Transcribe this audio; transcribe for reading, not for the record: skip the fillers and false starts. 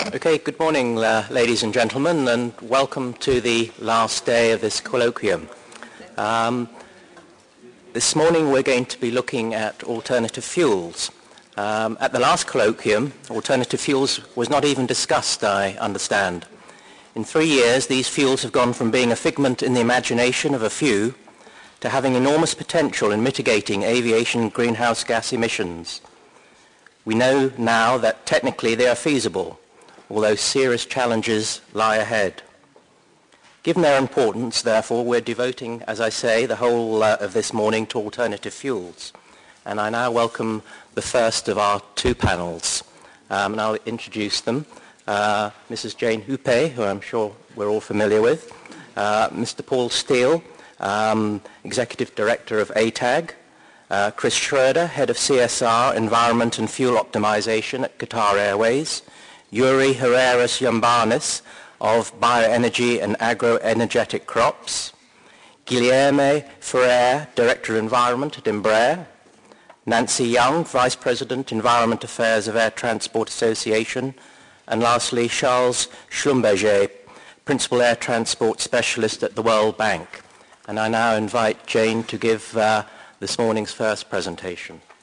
Okay, good morning, ladies and gentlemen, and welcome to the last day of this colloquium. This morning we're going to be looking at alternative fuels. At the last colloquium, alternative fuels was not even discussed, I understand. In 3 years, these fuels have gone from being a figment in the imagination of a few to having enormous potential in mitigating aviation greenhouse gas emissions. We know now that technically they are feasible, although serious challenges lie ahead. Given their importance, therefore, we're devoting, as I say, the whole of this morning to alternative fuels. And I now welcome the first of our two panels. And I'll introduce them. Mrs. Jane Huppé, who I'm sure we're all familiar with. Mr. Paul Steele, Executive Director of ATAG. Chris Schroeder, Head of CSR, Environment and Fuel Optimization at Qatar Airways. Yuri Herreras Yambanis of Bioenergy and Agroenergetic Crops, Guilherme Ferrer, Director of Environment at Embraer, Nancy Young, Vice President, Environment Affairs of Air Transport Association, and lastly, Charles Schlumberger, Principal Air Transport Specialist at the World Bank. And I now invite Jane to give this morning's first presentation.